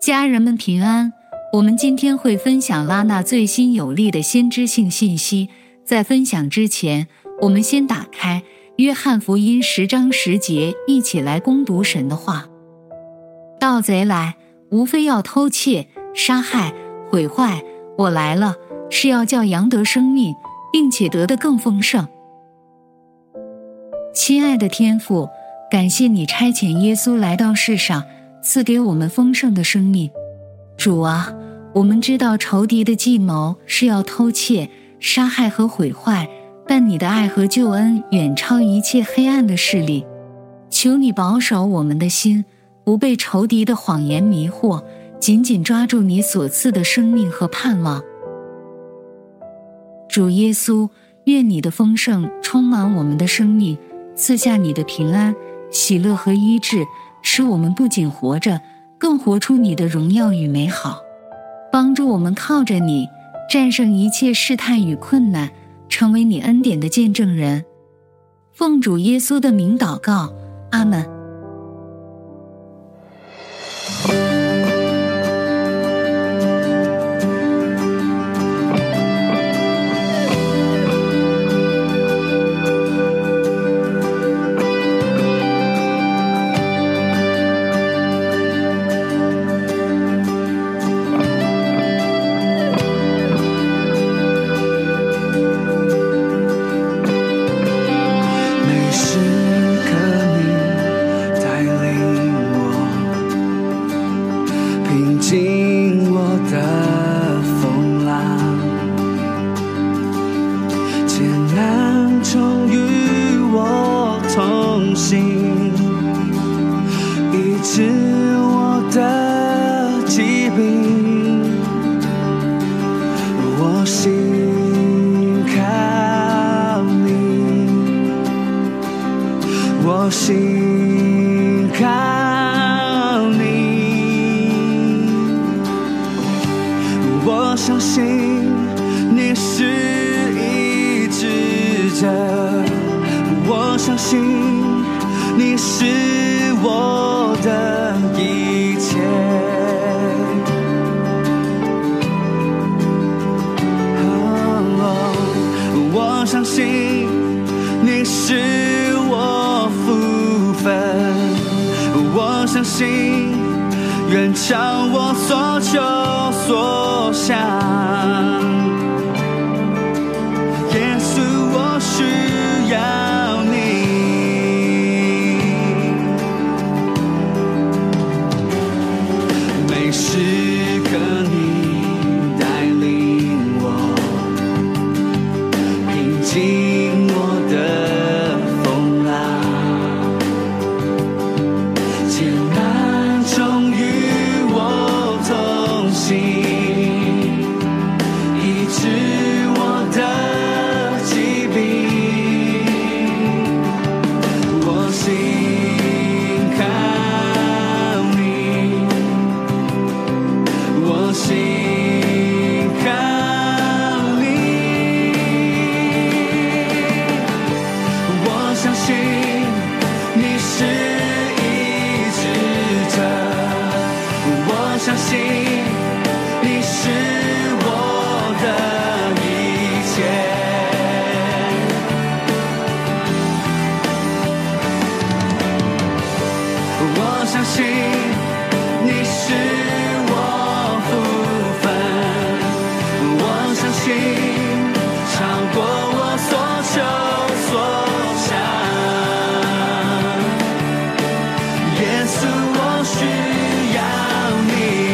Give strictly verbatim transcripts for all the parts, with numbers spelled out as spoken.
家人们平安，我们今天会分享拉纳最新有力的先知性信息。在分享之前，我们先打开约翰福音十章十节，一起来攻读神的话。盗贼来，无非要偷窃、杀害、毁坏，我来了，是要叫羊得生命，并且得的更丰盛。亲爱的天父，感谢你差遣耶稣来到世上，赐给我们丰盛的生命。主啊，我们知道仇敌的计谋是要偷窃、杀害和毁坏，但你的爱和救恩远超一切黑暗的势力。求你保守我们的心，不被仇敌的谎言迷惑，紧紧抓住你所赐的生命和盼望。主耶稣，愿你的丰盛充满我们的生命，赐下你的平安、喜乐和医治，使我们不仅活着，更活出你的荣耀与美好。帮助我们靠着你，战胜一切试探与困难，成为你恩典的见证人。奉主耶稣的名祷告，阿们。 尽我的风浪，艰难中与我同行，医治我的疾病，我心靠你，我心靠你。我相信你是医治者，我相信你是我的一切。哦，我相信你是我福分，我相信远超我所求所想。耶稣，我需要你，每时刻你带领我，平静我的风浪，艰难中与我同行。相信你是我的一切，我相信你是我福分，我相信超过我所求所想。耶稣，我需要你。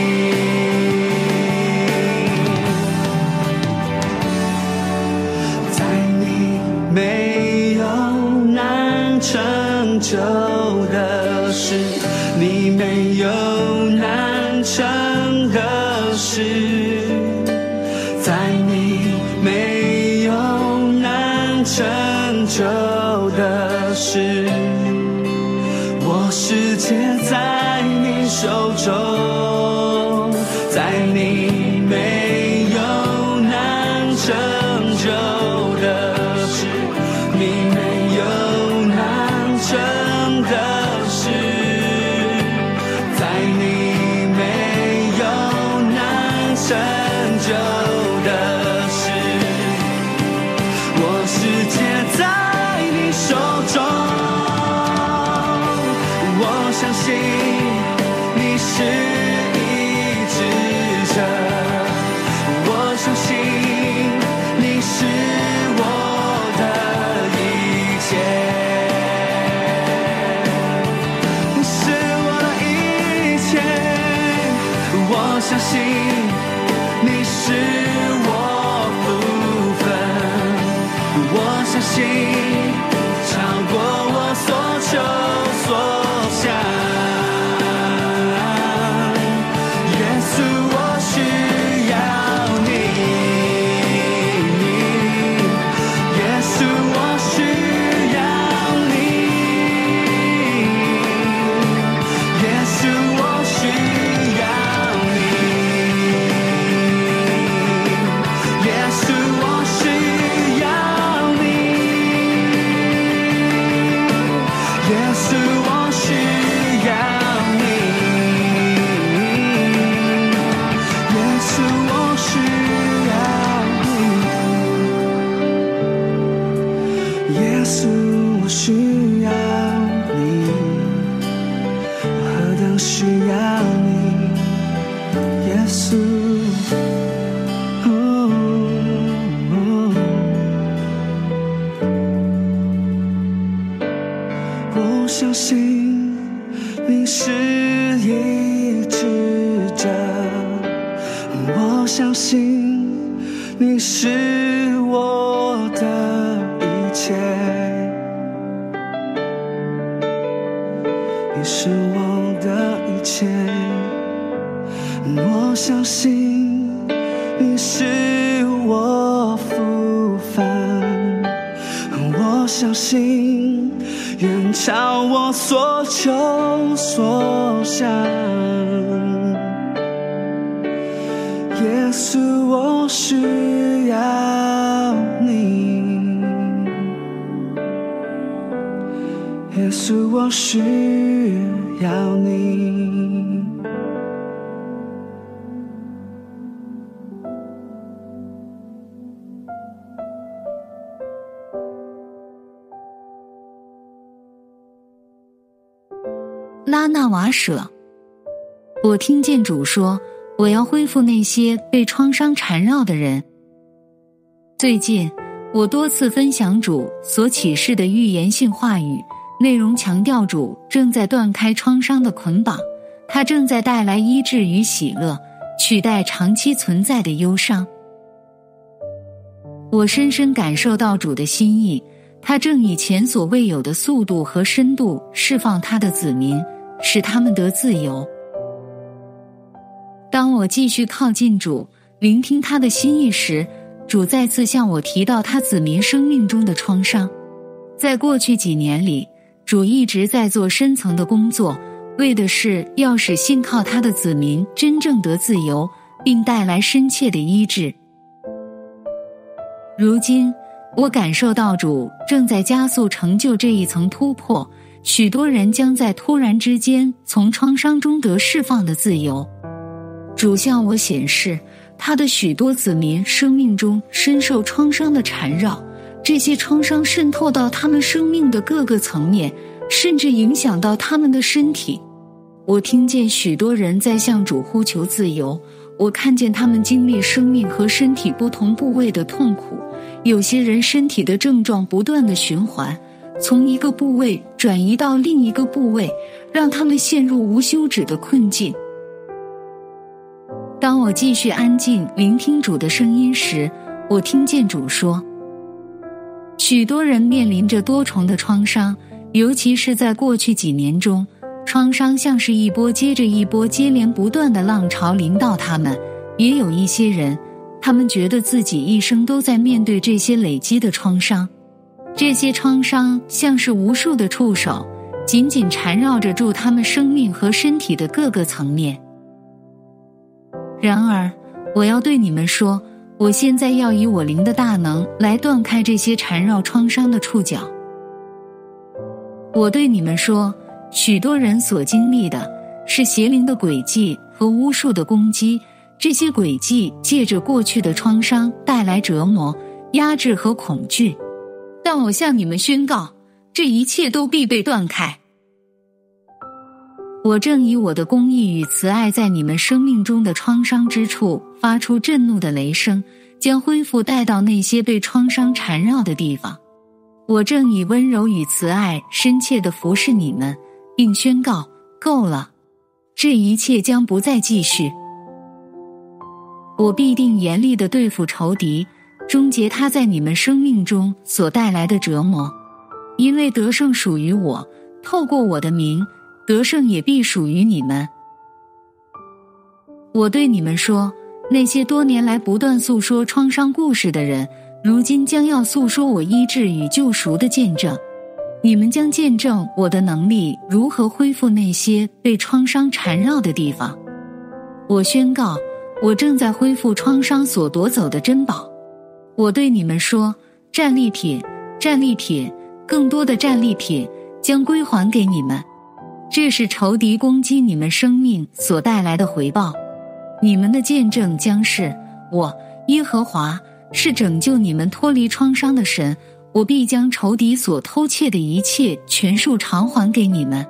没有难成就的事，你没有难成的事，在你没有难成就的事，我世界在你手中，在你没有难成就的事，你没有难成的事，在你没相信你是医治者，我相信你是我的一切，你是我的一切，我相信你是我福分，我相信超过我所求所想。耶稣，我需要你，何等需要你，耶稣。哦哦、我相信你是医治者，我相信你是我的一切，你是我的一切，我相信你是我福分，我相信远超我所求所想，耶稣，我需要你，耶稣，我需要你。 拉纳瓦舍，我听见主说，我要恢复那些被创伤缠绕的人。最近我多次分享主所启示的预言性话语，内容强调主正在断开创伤的捆绑，他正在带来医治与喜乐，取代长期存在的忧伤。我深深感受到主的心意，他正以前所未有的速度和深度释放他的子民，使他们得自由。当我继续靠近主，聆听他的心意时，主再次向我提到他子民生命中的创伤。在过去几年里，主一直在做深层的工作，为的是要使信靠他的子民真正得自由，并带来深切的医治。如今我感受到主正在加速成就这一层突破，许多人将在突然之间从创伤中得释放的自由。主向我显示，他的许多子民生命中深受创伤的缠绕，这些创伤渗透到他们生命的各个层面，甚至影响到他们的身体。我听见许多人在向主呼求自由，我看见他们经历生命和身体不同部位的痛苦，有些人身体的症状不断的循环，从一个部位转移到另一个部位，让他们陷入无休止的困境。当我继续安静聆听主的声音时，我听见主说，许多人面临着多重的创伤，尤其是在过去几年中，创伤像是一波接着一波接连不断的浪潮临到他们。也有一些人，他们觉得自己一生都在面对这些累积的创伤，这些创伤像是无数的触手，紧紧缠绕着住他们生命和身体的各个层面。然而，我要对你们说，我现在要以我灵的大能来断开这些缠绕创伤的触角。我对你们说，许多人所经历的是邪灵的诡计和巫术的攻击，这些诡计借着过去的创伤带来折磨、压制和恐惧。但我向你们宣告，这一切都必被断开。 我正以我的公义与慈爱在你们生命中的创伤之处发出震怒的雷声，将恢复带到那些被创伤缠绕的地方。我正以温柔与慈爱深切地服侍你们，并宣告，够了，这一切将不再继续。我必定严厉地对付仇敌，终结他在你们生命中所带来的折磨。因为得胜属于我，透过我的名，得胜也必属于你们。我对你们说，那些多年来不断诉说创伤故事的人，如今将要诉说我医治与救赎的见证。你们将见证我的能力如何恢复那些被创伤缠绕的地方。我宣告，我正在恢复创伤所夺走的珍宝。我对你们说，战利品，战利品，更多的战利品将归还给你们。这是仇敌攻击你们生命所带来的回报。你们的见证将是，我耶和华是拯救你们脱离创伤的神，我必将仇敌所偷窃的一切全数偿还给你们。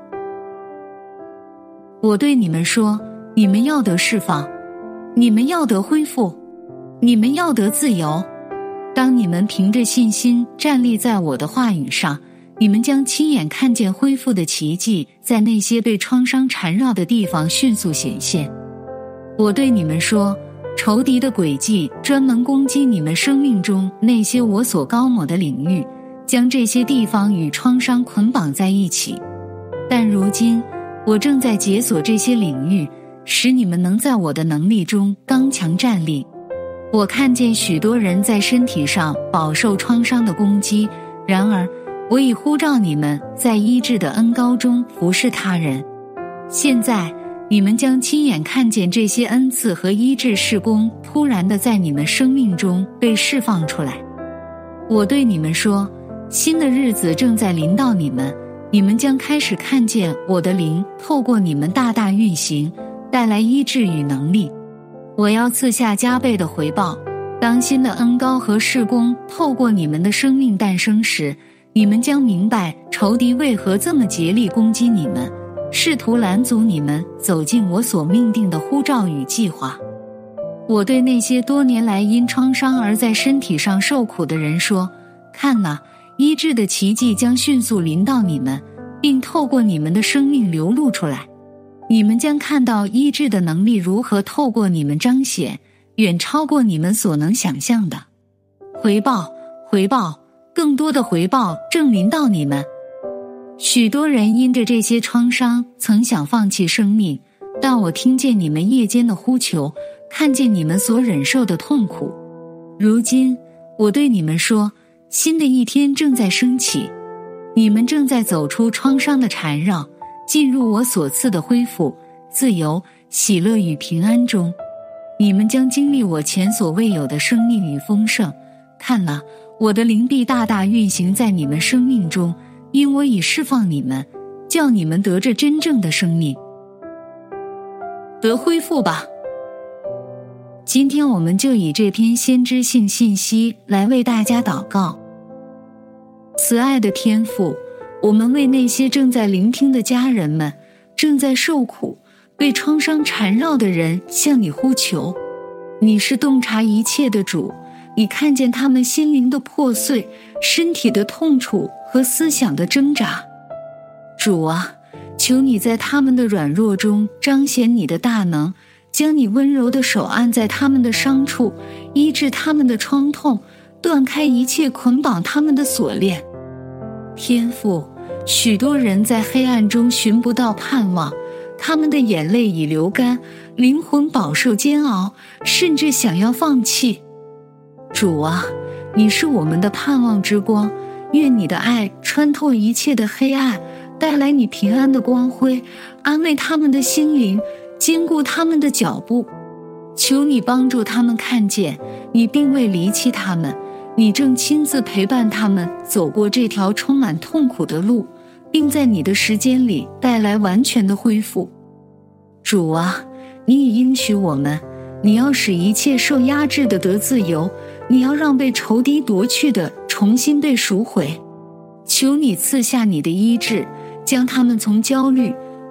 我对你们说，你们要得释放，你们要得恢复，你们要得自由。当你们凭着信心站立在我的话语上，你们将亲眼看见恢复的奇迹在那些被创伤缠绕的地方迅速显现。我对你们说，仇敌的诡计专门攻击你们生命中那些我所高抹的领域，将这些地方与创伤捆绑在一起。但如今，我正在解锁这些领域，使你们能在我的能力中刚强站立。我看见许多人在身体上饱受创伤的攻击，然而我已呼召你们在医治的恩膏中服侍他人。现在你们将亲眼看见这些恩赐和医治事工突然地在你们生命中被释放出来。我对你们说，新的日子正在临到你们，你们将开始看见我的灵透过你们大大运行，带来医治与能力。我要赐下加倍的回报。当新的恩膏和事工透过你们的生命诞生时，你们将明白仇敌为何这么竭力攻击你们，试图拦阻你们走进我所命定的呼召与计划。我对那些多年来因创伤而在身体上受苦的人说，看哪，医治的奇迹将迅速临到你们，并透过你们的生命流露出来。你们将看到医治的能力如何透过你们彰显，远超过你们所能想象的。回报，回报，更多的回报正临到你们。许多人因着这些创伤曾想放弃生命，但我听见你们夜间的呼求，看见你们所忍受的痛苦。如今我对你们说，新的一天正在升起，你们正在走出创伤的缠绕，进入我所赐的恢复、自由、喜乐与平安中。你们将经历我前所未有的生命与丰盛。看哪，我的灵必大大运行在你们生命中，因我已释放你们，叫你们得着真正的生命。得恢复吧。今天我们就以这篇先知性信息来为大家祷告。慈爱的天父，我们为那些正在聆听的家人们，正在受苦、被创伤缠绕的人向你呼求。你是洞察一切的主，你看见他们心灵的破碎、身体的痛楚和思想的挣扎。主啊，求你在他们的软弱中彰显你的大能，将你温柔的手按在他们的伤处，医治他们的创痛，断开一切捆绑他们的锁链。天父，许多人在黑暗中寻不到盼望，他们的眼泪已流干，灵魂饱受煎熬，甚至想要放弃。主啊，你是我们的盼望之光，愿你的爱穿透一切的黑暗，带来你平安的光辉，安慰他们的心灵，坚固他们的脚步。求你帮助他们看见，你并未离弃他们，你正亲自陪伴他们走过这条充满痛苦的路，并在你的时间里带来完全的恢复。主啊，你已应许我们，你要使一切受压制的得自由，你要让被仇敌夺去的重新被赎回。求你赐下你的医治，将他们从焦虑、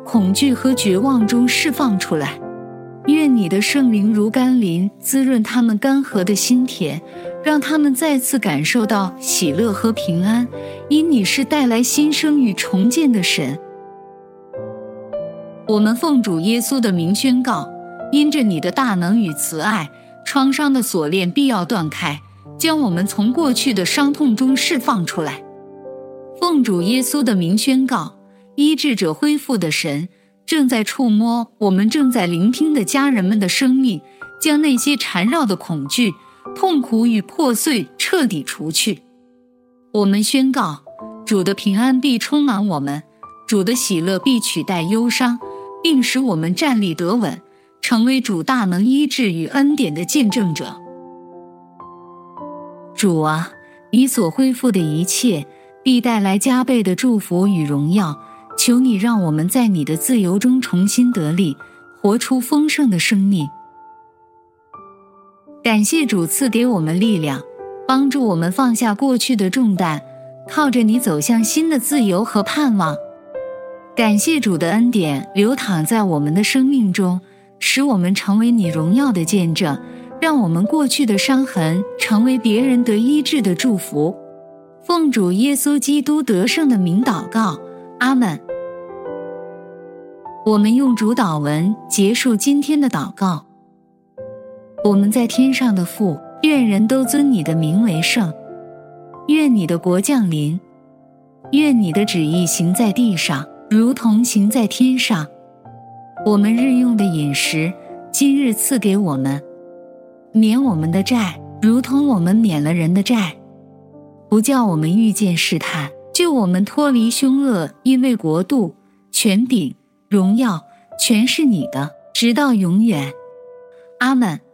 恐惧和绝望中释放出来。愿你的圣灵如甘霖滋润他们干涸的心田，让他们再次感受到喜乐和平安，因你是带来新生与重建的神。我们奉主耶稣的名宣告，因着你的大能与慈爱，创伤的锁链必要断开，将我们从过去的伤痛中释放出来。奉主耶稣的名宣告，医治者恢复的神正在触摸我们正在聆听的家人们的生命，将那些缠绕的恐惧、痛苦与破碎彻底除去。我们宣告，主的平安必充满我们，主的喜乐必取代忧伤，并使我们站立得稳，成为主大能医治与恩典的见证者。主啊，你所恢复的一切必带来加倍的祝福与荣耀，求你让我们在你的自由中重新得力，活出丰盛的生命。感谢主赐给我们力量，帮助我们放下过去的重担，靠着你走向新的自由和盼望。感谢主的恩典流淌在我们的生命中，使我们成为你荣耀的见证，让我们过去的伤痕成为别人得医治的祝福。奉主耶稣基督得胜的名祷告，阿们。我们用主祷文结束今天的祷告。我们在天上的父，愿人都尊你的名为圣。愿你的国降临，愿你的旨意行在地上，如同行在天上。我们日用的饮食，今日赐给我们，免我们的债，如同我们免了人的债。不叫我们遇见试探，救我们脱离凶恶，因为国度、权柄、荣耀，全是你的，直到永远。阿们。